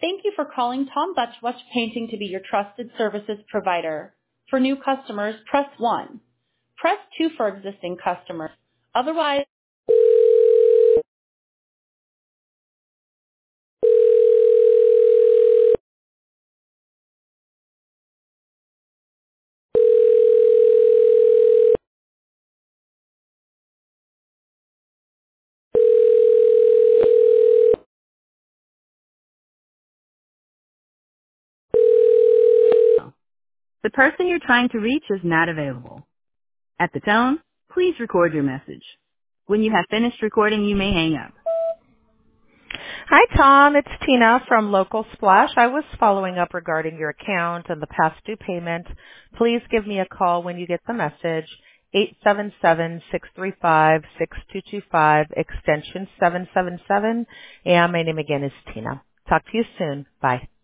Thank you for calling Tom Butchwatch Painting to be your trusted services provider. For new customers, press 1. Press 2 for existing customers. Otherwise, the person you're trying to reach is not available. At the tone, please record your message. When you have finished recording, you may hang up. Hi, Tom. It's Tina from Local Splash. I was following up regarding your account and the past due payment. Please give me a call when you get the message, 877-635-6225, extension 777. And my name again is Tina. Talk to you soon. Bye.